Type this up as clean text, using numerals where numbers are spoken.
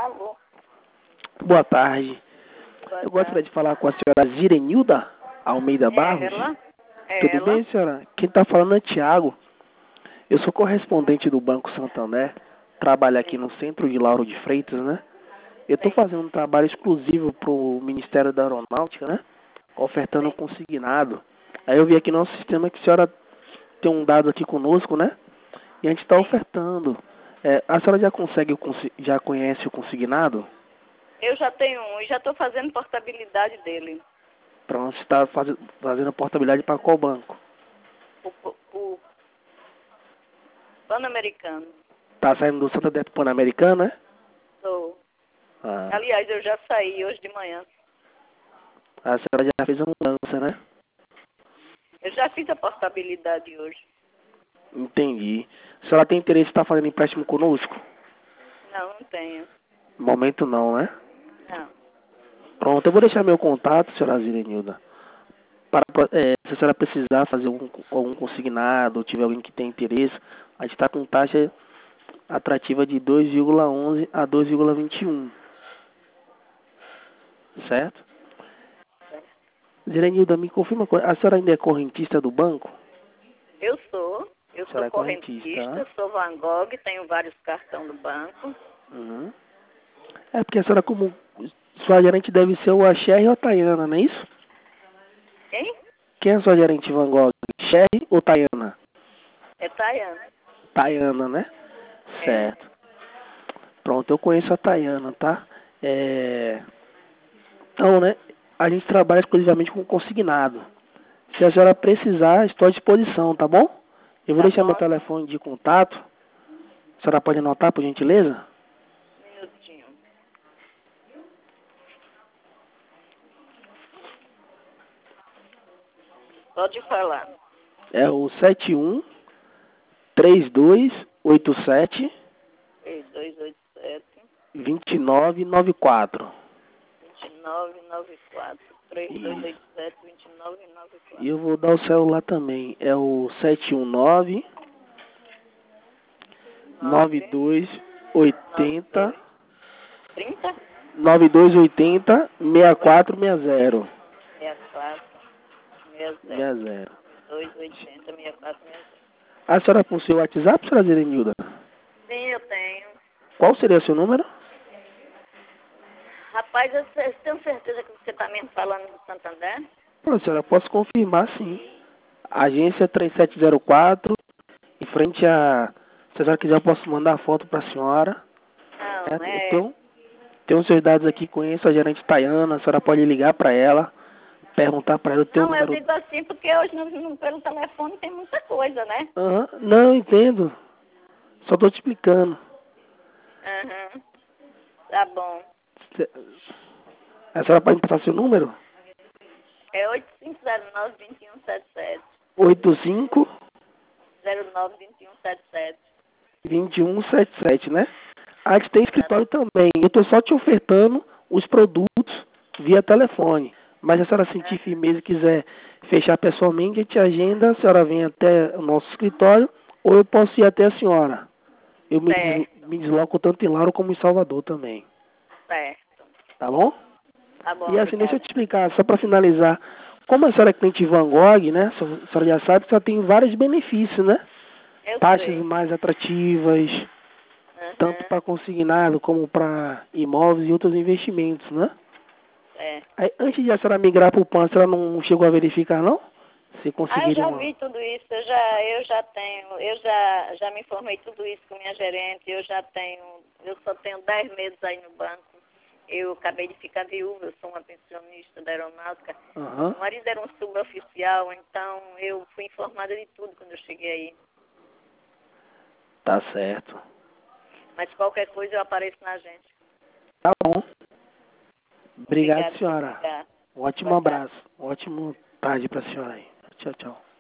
Alô? Boa tarde. Boa Eu tarde. gostaria de falar com a senhora Zirenilda Almeida Barros. Ela? Tudo bem, senhora? Quem está falando é Tiago. Eu sou correspondente do Banco Santander. Trabalho aqui no centro de Lauro de Freitas, né? Eu estou Sim. fazendo um trabalho exclusivo para o Ministério da Aeronáutica, né? Ofertando Sim. consignado. Aí eu vi aqui no nosso sistema que a senhora tem um dado aqui conosco, né? E a gente está Sim. ofertando. A senhora já conhece o consignado? Eu já tenho um e já estou fazendo portabilidade dele. Pronto, você está fazendo a portabilidade para qual banco? O Pan-Americano. Tá saindo do Santander pro Pan-Americano, né? Sou. Ah, Aliás, eu já saí hoje de manhã. a senhora já fez a mudança, né? Eu já fiz a portabilidade hoje. Entendi. A senhora tem interesse em estar fazendo empréstimo conosco? Não tenho. No momento não, né? Não. Pronto, eu vou deixar meu contato, senhora Zirenilda. Se a senhora precisar fazer algum consignado, ou tiver alguém que tem interesse, a gente está com taxa atrativa de 2,11 a 2,21. Certo? Zirenilda, me confirma uma coisa. A senhora ainda é correntista do banco? Eu sou. Eu A sou senhora é correntista, correntista, né? sou Van Gogh, tenho vários cartões do banco. Uhum. É porque a senhora, como sua gerente deve ser o Cher ou a Tayana, não é isso? Quem? Quem é a sua gerente, Van Gogh? Cher ou Tayana? É Tayana. Tayana, né? É. Certo. Pronto, eu conheço a Tayana, tá? Então, né, a gente trabalha exclusivamente com consignado. Se a senhora precisar, estou à disposição, tá bom? Eu vou Tá deixar meu bom? telefone de contato. A senhora pode anotar, por gentileza? Um minutinho. Pode falar. É o 713287 3287 2994. 2994. Isso. 3287 E 2994. eu vou dar o celular também. É o 719 9 9280 92 30 9280 6460. 64 60 60. 280 6460. A senhora possui o WhatsApp, senhora Zerenilda? Sim, eu tenho. Qual seria o seu número? Rapaz, eu tenho certeza que você está mesmo falando do Santander? Pô, senhora, posso confirmar, sim. Agência 3704, em frente a... Se a senhora quiser, eu posso mandar a foto para a senhora. Não, Certo? Eu é. tenho os seus dados aqui, conheço a gerente Tayana, a senhora pode ligar para ela, perguntar para ela o teu Não, eu número. digo assim porque hoje pelo telefone tem muita coisa, né? Aham, não, entendo. Só tô te explicando. Aham. Tá bom. A senhora pode me passar seu número? É 8509-2177. 85 09-2177. 2177, né? A gente tem Exato. escritório também. Eu estou só te ofertando os produtos via telefone. Mas se a senhora sentir firmeza e quiser fechar pessoalmente, a gente agenda, a senhora vem até o nosso escritório, ou eu posso ir até a senhora. Eu Certo. me desloco tanto em Lauro como em Salvador também. Certo. Tá bom? Tá bom, E assim, deixa eu obrigada. te explicar, só para finalizar. Como a senhora é cliente Van Gogh, né? A senhora já sabe que só tem vários benefícios, né? Eu Taxas sei. mais atrativas, tanto Aham. para consignado como para imóveis e outros investimentos, né? É. Aí, antes de a senhora migrar para o PAN, a senhora não chegou a verificar, não? Se Ah, eu conseguiria já uma... vi tudo isso, eu já tenho, já me informei tudo isso com minha gerente, eu só tenho 10 meses aí no banco. Eu acabei de ficar viúva, eu sou uma pensionista da aeronáutica. Aham, Meu marido era um suboficial, então eu fui informada de tudo quando eu cheguei aí. tá certo. Mas qualquer coisa eu apareço na gente. Tá bom. Obrigado, Obrigada por senhora. ligar. Um ótimo Boa tarde. abraço. Um ótimo tarde para a senhora aí. Tchau, tchau.